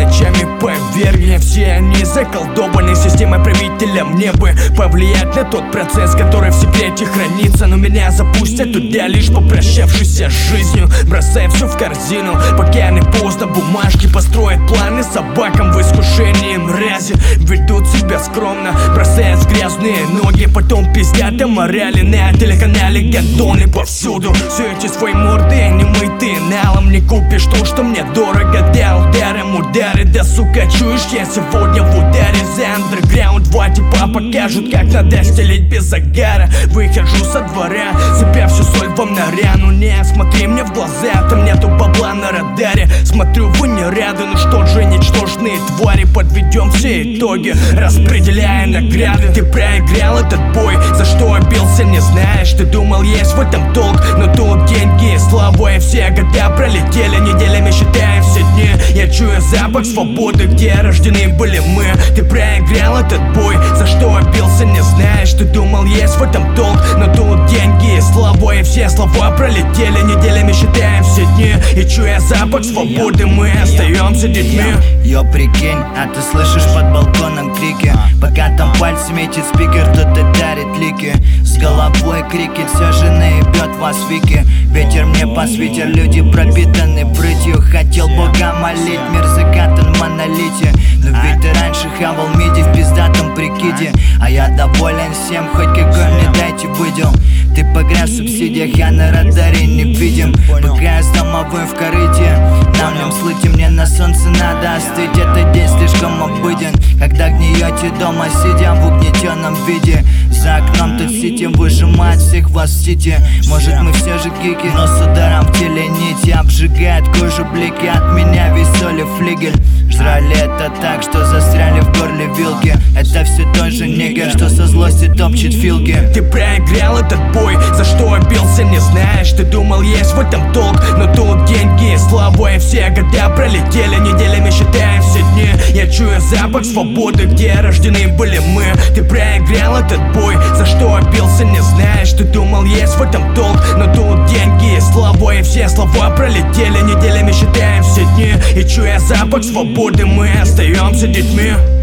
ночами, поверь мне. Все они заколдованы системой правителя. Мне бы повлиять на тот процесс, который в секрете хранится, но меня запустят туда, лишь попрощавшись с жизнью. Бросай все в корзину, пока не поздно. Бумажки построят планы собакам в искушении мрази. Ведут себя скромно, бросают в грязные ноги, потом пиздят о морали на телеканале. Гадоны повсюду, все эти свои морды не мытые налом. Не купишь то, что мне дорого, да ударом ударит. Да сука, чуешь, я сегодня в ударе за андерграунд. Два типа покажут, как надо стелить без загара. Выхожу со двора, себя всю соль вам на рану. Не смотри мне в глаза, там нету бабла на радаре. Смотрю, вы не рады, ну что же, ничтожные твари. Подведем все итоги, распределяя награды. Ты проиграл этот бой, за что бился, не знаешь. Ты думал, есть в этом толк, но тут деньги и слава. И все года пролетели, неделями считаем все дни. Я чую запах свободы, где рождены были мы. Ты проиграл этот бой, за что бился, не знаешь. Ты думал, есть в этом толк, но тут деньги и слава. И все слова пролетели, неделями считаем все дни. И чуя запах свободы, мы остаемся детьми. Йо, прикинь, а ты слышишь под балконом крики? Пока там пальцем метит спикер, кто-то дарит лики. С головой крики, все же наебет вас вики. Ветер мне посветил, люди пропитаны прытью. Хотел Бога молить, мир закатан в монолите. Но ведь ты раньше хавал миди в пиздатом прикиде. А я доволен всем, хоть какой мне дайте выдел. Ты погряз в субсидиях, я на радаре не видим. Пока я с домовым в корыте, на нем слыть, и мне на солнце надо остыть. Этот день слишком обыден, когда гниете дома, сидя в угнетенном виде. За окном тут сити выжимает всех вас в сити. Может мы все же гики, но с ударом в теле нити обжигает кожу блики. От меня веселый флигель. Жрали это так, что застряли в горле вилки. Это все тот же нигер, что со злости топчет филки. Ты проиграл этот бой, за что бился, не знаешь. Ты думал, есть в этом толк, но тут деньги и слава. И все года пролетели, неделями считаем все дни. Я чую запах свободы, где рождены были мы. Ты проиграл этот бой, за что бился, не знаешь. Ты думал, есть в этом толк, но тут деньги и слава. И все слова пролетели, неделями считаем все дни. И чуя запах свободы, мы остаемся детьми.